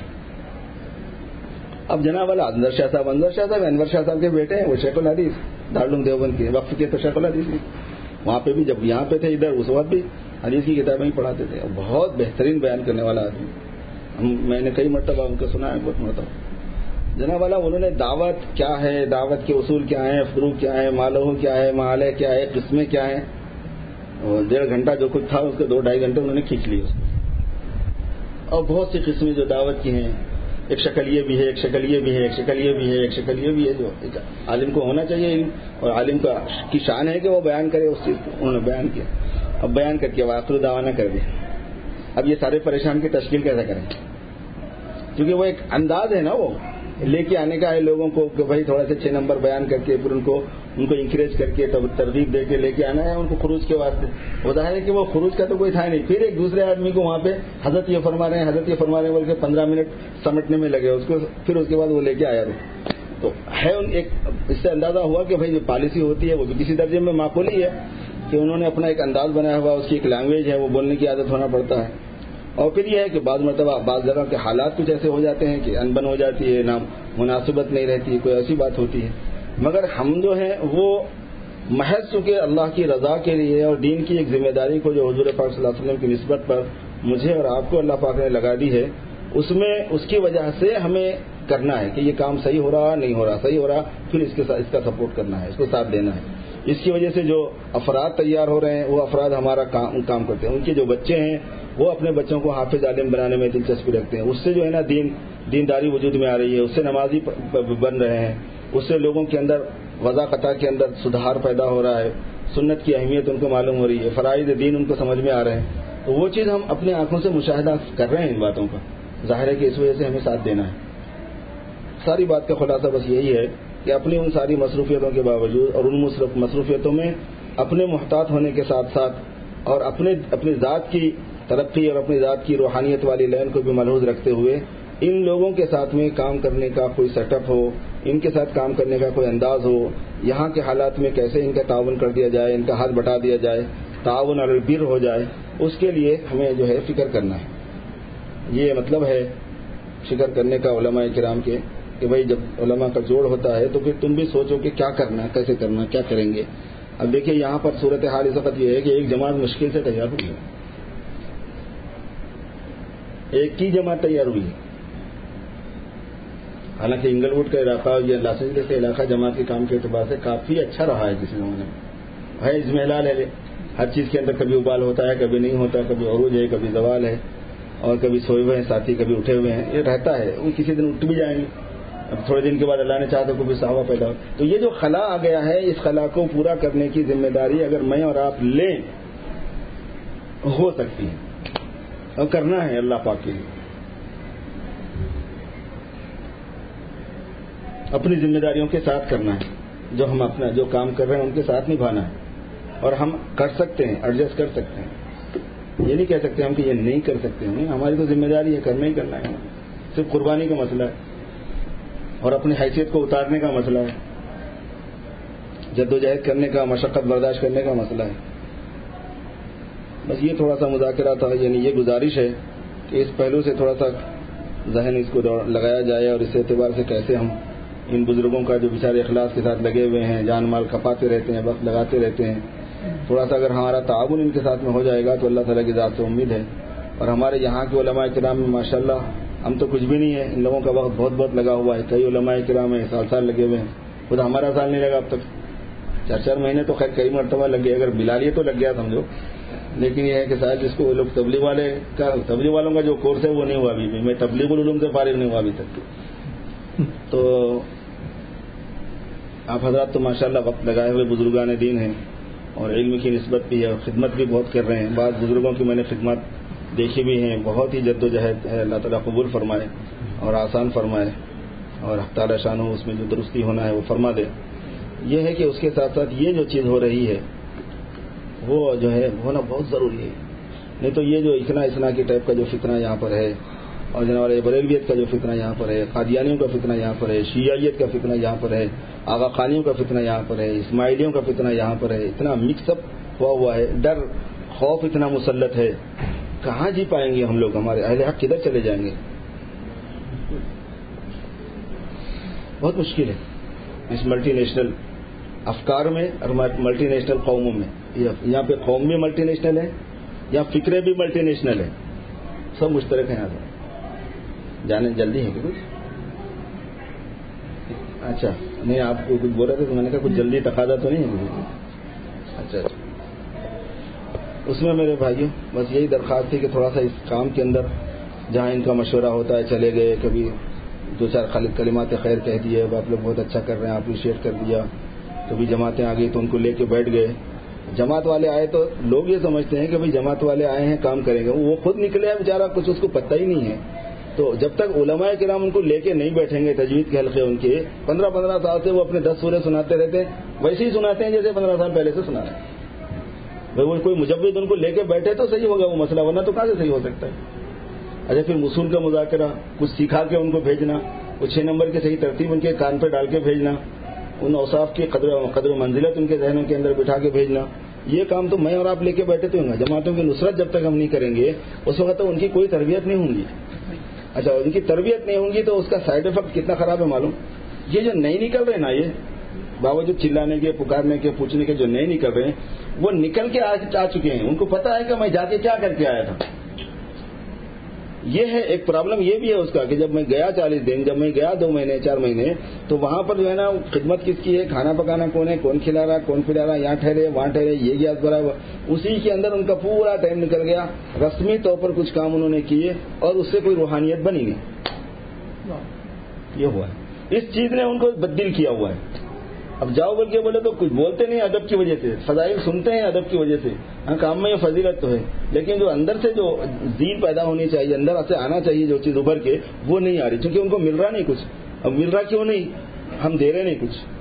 اب جناب والا انور شاہ صاحب کے بیٹے ہیں, وہ شیخ الحدیث دارالعلوم دیوبند کے وقف کے تو شیخ الحدیث ہیں. وہاں پہ بھی جب یہاں پہ تھے ادھر اس وقت بھی حدیث کی کتابیں ہی پڑھاتے تھے. بہت بہترین بیان کرنے والا آدمی, میں نے کئی مرتبہ ان کو سنا ہے, بہت مرتبہ. جناب والا انہوں نے دعوت کیا ہے, دعوت کے اصول کیا ہیں, فروغ کیا ہے, مالہ کیا ہے, محالے کیا ہے, قسمیں کیا ہیں, 1.5 گھنٹہ جو کچھ تھا اس کے 2-2.5 گھنٹے انہوں نے کھینچ لیے اس کو. اور بہت سی قسمیں جو دعوت کی ہیں, ایک شکل یہ بھی ہے, ایک شکل یہ بھی ہے, ایک شکل یہ بھی ہے, ایک شکل یہ بھی ہے, جو ایک عالم کو ہونا چاہیے. اور عالم کی شان ہے کہ وہ بیان کرے اس چیز کو. انہوں نے بیان کیا, اب بیان کر کے آخر دعوانا کر دیا. اب یہ سارے پریشان کی تشکیل کیسے کریں, کیونکہ وہ ایک انداز ہے نا وہ لے کے آنے کا ہے لوگوں کو کہ بھائی تھوڑا سے 6 نمبر بیان کر کے پھر ان کو انکریج کر کے ترغیب دے کے لے کے آنا ہے ان کو خروج کے واسطے. وہ ظاہر ہے کہ وہ خروج کا تو کوئی تھا نہیں. پھر ایک دوسرے آدمی کو وہاں پہ حضرت یہ فرما رہے ہیں, حضرت یہ فرما رہے ہیں بول کے 15 منٹ سمٹنے میں لگے اس کو, پھر اس کے بعد وہ لے کے آیا. تو ہے ایک اس سے اندازہ ہوا کہ بھائی جو پالیسی ہوتی ہے وہ بھی کسی درجے میں معقول ہی ہے کہ انہوں نے اپنا ایک انداز بنایا ہوا, اس کی ایک لینگویج ہے, وہ بولنے کی عادت ہونا پڑتا ہے. اور پھر یہ ہے کہ بعض مرتبہ بعض جگہ کے حالات کچھ ایسے ہو جاتے ہیں کہ انبن ہو جاتی ہے, مناسبت نہیں رہتی, کوئی ایسی بات ہوتی ہے. مگر ہم جو ہیں وہ محض چونکہ اللہ کی رضا کے لیے اور دین کی ایک ذمہ داری کو جو حضور پاک صلی اللہ علیہ وسلم کی نسبت پر مجھے اور آپ کو اللہ پاک نے لگا دی ہے, اس میں اس کی وجہ سے ہمیں کرنا ہے کہ یہ کام صحیح ہو رہا نہیں ہو رہا, صحیح ہو رہا پھر اس کا سپورٹ کرنا ہے, اس کو ساتھ دینا ہے. اس کی وجہ سے جو افراد تیار ہو رہے ہیں وہ افراد ہمارا کام کرتے ہیں. ان کے جو بچے ہیں وہ اپنے بچوں کو حافظ عالم بنانے میں دلچسپی رکھتے ہیں. اس سے جو ہے نا دینداری وجود میں آ رہی ہے, اس سے نمازی بن رہے ہیں, اس سے لوگوں کے اندر وضاقتہ کے اندر سدھار پیدا ہو رہا ہے, سنت کی اہمیت ان کو معلوم ہو رہی ہے, فرائض دین ان کو سمجھ میں آ رہے ہیں. تو وہ چیز ہم اپنی آنکھوں سے مشاہدہ کر رہے ہیں ان باتوں کا. ظاہر ہے کہ اس وجہ سے ہمیں ساتھ دینا ہے. ساری بات کا خلاصہ بس یہی ہے کہ اپنی ان ساری مصروفیتوں کے باوجود اور ان مصروفیتوں میں اپنے محتاط ہونے کے ساتھ ساتھ اور اپنی ذات کی ترقی اور اپنی ذات کی روحانیت والی لائن کو بھی ملحوظ رکھتے ہوئے ان لوگوں کے ساتھ میں کام کرنے کا کوئی سیٹ اپ ہو, ان کے ساتھ کام کرنے کا کوئی انداز ہو, یہاں کے حالات میں کیسے ان کا تعاون کر دیا جائے, ان کا ہاتھ بٹا دیا جائے, تعاون علی البر ہو جائے, اس کے لیے ہمیں جو ہے فکر کرنا ہے. یہ مطلب ہے فکر کرنے کا علماء کرام کے کہ بھائی جب علماء کا جوڑ ہوتا ہے تو پھر تم بھی سوچو کہ کیا کرنا ہے, کیسے کرنا, کیا کریں گے. اب دیکھیے یہاں پر صورتحال اس وقت یہ ہے کہ ایک جماعت مشکل سے تیار ہوئی ہے, ایک کی جماعت تیار ہوئی ہے. حالانکہ انگل ووڈ کا علاقہ یا لاس اینجلس کا علاقہ جماعت کے کام کے اعتبار سے کافی اچھا رہا ہے کسی زمانے میں. ہے اس میں حلال ہے, ہر چیز کے اندر کبھی ابال ہوتا ہے, کبھی نہیں ہوتا, کبھی عروج ہے, کبھی زوال ہے, اور کبھی سوئے ہوئے ہیں ساتھی, کبھی اٹھے ہوئے ہیں. یہ رہتا ہے, وہ کسی دن اٹھ بھی جائیں گے. اب تھوڑے دن کے بعد اللہ نے چاہا تو کوئی صحابہ پیدا ہو. تو یہ جو خلا آ گیا ہے, اس خلا کو پورا کرنے کی ذمہ داری اگر میں اور آپ لیں ہو سکتی ہے, اور کرنا ہے اللہ پاک کے لیے. اپنی ذمہ داریوں کے ساتھ کرنا ہے, جو ہم اپنا جو کام کر رہے ہیں ان کے ساتھ نبھانا ہے. اور ہم کر سکتے ہیں, ایڈجسٹ کر سکتے ہیں. یہ نہیں کہہ سکتے ہم کہ یہ نہیں کر سکتے ہیں. ہماری تو ذمہ داری ہے, کرنا ہی کرنا ہے. صرف قربانی کا مسئلہ ہے اور اپنی حیثیت کو اتارنے کا مسئلہ ہے, جدوجہد کرنے کا, مشقت برداشت کرنے کا مسئلہ ہے. بس یہ تھوڑا سا مذاکرہ تھا, یعنی یہ گزارش ہے کہ اس پہلو سے تھوڑا سا ذہن اس کو لگایا جائے, اور اس اعتبار سے کیسے ہم ان بزرگوں کا جو بیچارے اخلاص کے ساتھ لگے ہوئے ہیں, جان مال کھپاتے رہتے ہیں, وقت لگاتے رہتے ہیں, تھوڑا سا اگر ہمارا تعاون ان کے ساتھ میں ہو جائے گا تو اللہ تعالیٰ کی ذات سے امید ہے. اور ہمارے یہاں کے علماء کرام میں ماشاءاللہ ہم تو کچھ بھی نہیں ہے, ان لوگوں کا وقت بہت بہت لگا ہوا ہے. کئی علماء کرام ہیں سال لگے ہوئے ہیں, خود ہمارا سال نہیں لگا اب تک, 4 مہینے تو خیر کئی مرتبہ لگ گئے, اگر بلا لیے تو لگ گیا سمجھو. لیکن یہ ہے کہ شاید جس کو لوگ تبلیغ والوں کا جو کورس ہے وہ نہیں ہوا ابھی بھی. میں تبلیغ العلوم سے فارغ نہیں ہوا ابھی تک. تو آپ حضرات تو ماشاءاللہ وقت لگائے ہوئے بزرگان دین ہیں, اور علم کی نسبت بھی ہے, اور خدمت بھی بہت کر رہے ہیں. بعض بزرگوں کی میں نے خدمات دیکھی بھی ہیں, بہت ہی جد و جہد ہے. اللہ تعالیٰ قبول فرمائے اور آسان فرمائے, اور حق تعالیٰ شان اس میں جو درستی ہونا ہے وہ فرما دے. یہ ہے کہ اس کے ساتھ ساتھ یہ جو چیز ہو رہی ہے وہ جو ہے ہونا بہت ضروری ہے. نہیں تو یہ جو اثنا کی ٹائپ کا جو فتنہ یہاں پر ہے, اور جناب بریلویت کا جو فتنہ یہاں پر ہے, قادیانیوں کا فتنہ یہاں پر ہے, شیعیت کا فتنہ یہاں پر ہے, آغا خانیوں کا فتنہ یہاں پر ہے, اسماعیلیوں کا فتنہ یہاں پر ہے, اتنا مکس اپ ہوا ہے, ڈر خوف اتنا مسلط ہے کہاں جی پائیں گے ہم لوگ؟ ہمارے اہل حق کدھر چلے جائیں گے؟ بہت مشکل ہے اس ملٹی نیشنل افکار میں اور ملٹی نیشنل قوموں میں. یہاں پہ قوم بھی ملٹی نیشنل ہے, یہاں فکریں بھی ملٹی نیشنل ہیں, سب مشترک ہیں یہاں پر. جانے جلدی ہے کہ کچھ؟ اچھا نہیں, آپ کو کچھ بول رہے تھے تو میں نے کہا کچھ جلدی تقاضا تو نہیں ہے کسی کو؟ اچھا اچھا. اس میں میرے بھائیوں بس یہی درخواست تھی کہ تھوڑا سا اس کام کے اندر جہاں ان کا مشورہ ہوتا ہے چلے گئے, کبھی دو چار خالد کلمات خیر کہہ دیے, آپ لوگ بہت اچھا کر رہے ہیں, اپریشیٹ کر دیا. کبھی جماعتیں آ گئی تو ان کو لے کے بیٹھ گئے. جماعت والے آئے تو لوگ یہ سمجھتے ہیں کہ بھئی جماعت والے آئے ہیں کام کریں گے, وہ خود نکلے ہیں بیچارہ, کچھ اس کو پتہ ہی نہیں ہے. تو جب تک علماء کرام ان کو لے کے نہیں بیٹھیں گے, تجوید کے حلقے ان کے 15-15 سال سے وہ اپنے 10 سورے سناتے رہتے ہیں, ویسے ہی سناتے ہیں جیسے 15 سال پہلے سے سنا رہے ہیں. وہ کوئی مجوید ان کو لے کے بیٹھے تو صحیح ہوگا وہ مسئلہ, ورنہ تو کہاں سے صحیح ہو سکتا ہے. اچھا پھر اصول کا مذاکرہ, کچھ سکھا کے ان کو بھیجنا, وہ 6 نمبر کی صحیح ترتیب ان کے کان پہ ڈال کے بھیجنا, ان اوصاف کی قدر و منزلت ان کے ذہنوں کے اندر بٹھا کے بھیجنا, یہ کام تو میں اور آپ لے کے بیٹھے تو ہوں گا. جماعتوں کی نصرت جب تک ہم نہیں کریں گے اس وقت تو ان کی کوئی تربیت نہیں ہوں گی. اچھا ان کی تربیت نہیں ہوں گی تو اس کا سائڈ افیکٹ کتنا خراب ہے معلوم. یہ جو نہیں نکل رہے نا, یہ باوجود چلانے کے, پکارنے کے, پوچھنے کے جو نہیں نکل رہے ہیں, وہ نکل کے آ چکے ہیں. ان کو پتا ہے کہ میں جا کے کیا کر کے آیا تھا. یہ ہے ایک پرابلم. یہ بھی ہے اس کا کہ جب میں گیا 40 دن, جب میں گیا 2 مہینے 4 مہینے, تو وہاں پر جو ہے نا خدمت کس کی ہے, کھانا پکانا کون ہے, کون کھلا رہا, کون پلا رہا, یہاں ٹھہرے وہاں ٹھہرے, یہ گیا برابر, اسی کے اندر ان کا پورا ٹائم نکل گیا. رسمی طور پر کچھ کام انہوں نے کیے اور اس سے کوئی روحانیت بنی نہیں. یہ ہوا ہے, اس چیز نے ان کو بددل کیا ہوا ہے. اب جاؤ بول کے بولے تو کچھ بولتے نہیں ادب کی وجہ سے, فضائل سنتے ہیں ادب کی وجہ سے. ہاں کام میں یہ فضیلت تو ہے, لیکن جو اندر سے جو ذیل پیدا ہونی چاہیے, اندر سے آنا چاہیے جو چیز ابھر کے, وہ نہیں آ رہی, کیونکہ ان کو مل رہا نہیں کچھ. اب مل رہا کیوں نہیں, ہم دے رہے نہیں کچھ.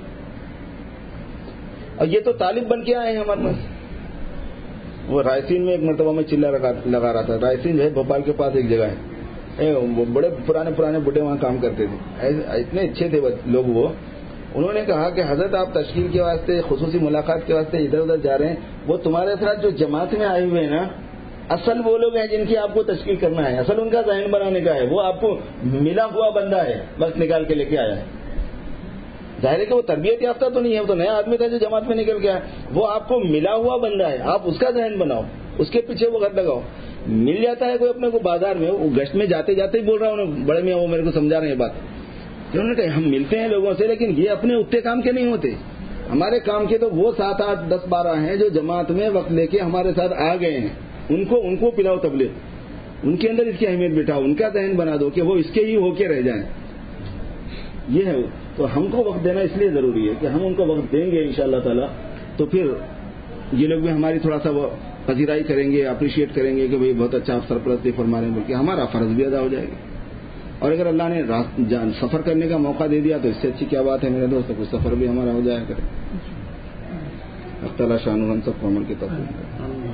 اور یہ تو طالب بن کے آئے ہیں ہمارے پاس. وہ رائسین میں ایک مرتبہ میں چلا لگا رہا تھا. رائسین جو ہے بھوپال کے پاس ایک جگہ ہے, بڑے پرانے بڈھے وہاں کام کرتے تھے, اتنے اچھے تھے لوگ. وہ انہوں نے کہا کہ حضرت آپ تشکیل کے واسطے, خصوصی ملاقات کے واسطے ادھر ادھر جا رہے ہیں, وہ تمہارے ساتھ جو جماعت میں آئے ہوئے ہیں نا, اصل وہ لوگ ہیں جن کی آپ کو تشکیل کرنا ہے, اصل ان کا ذہن بنانے کا ہے. وہ آپ کو ملا ہوا بندہ ہے, بس نکال کے لے کے آیا ہے. ظاہر ہے کہ وہ تربیت یافتہ تو نہیں ہے, وہ تو نیا آدمی تھا جو جماعت میں نکل گیا. وہ آپ کو ملا ہوا بندہ ہے, آپ اس کا ذہن بناؤ, اس کے پیچھے وہ گھر لگاؤ. مل جاتا ہے کوئی اپنے کو بازار میں, وہ گشت میں جاتے جاتے ہی بول رہا ہوں, بڑے میاں وہ میرے کو سمجھا رہے ہیں بات. انہوں نے کہا ہم ملتے ہیں لوگوں سے, لیکن یہ اپنے اتنے کام کے نہیں ہوتے. ہمارے کام کے تو وہ 7, 8, 10, 12 ہیں جو جماعت میں وقت لے کے ہمارے ساتھ آ گئے ہیں. ان کو پلاؤ تبلیغ, ان کے اندر اس کی اہمیت بٹھاؤ, ان کا ذہن بنا دو کہ وہ اس کے ہی ہو کے رہ جائیں. یہ ہے. تو ہم کو وقت دینا اس لیے ضروری ہے کہ ہم ان کو وقت دیں گے انشاءاللہ تعالی, تو پھر یہ لوگ بھی ہماری تھوڑا سا وہ پذیرائی کریں گے, اپریشیٹ کریں گے کہ بھئی بہت اچھا آپ سرپرستی فرما رہے ہیں, بلکہ ہمارا فرض بھی ادا ہو جائے گا. اور اگر اللہ نے سفر کرنے کا موقع دے دیا تو اس سے اچھی کیا بات ہے میرے دوست, کچھ سفر بھی ہمارا ہو جایا کرے. اللہ تعالیٰ شان ہم سب کو عمل کی توفیق دے.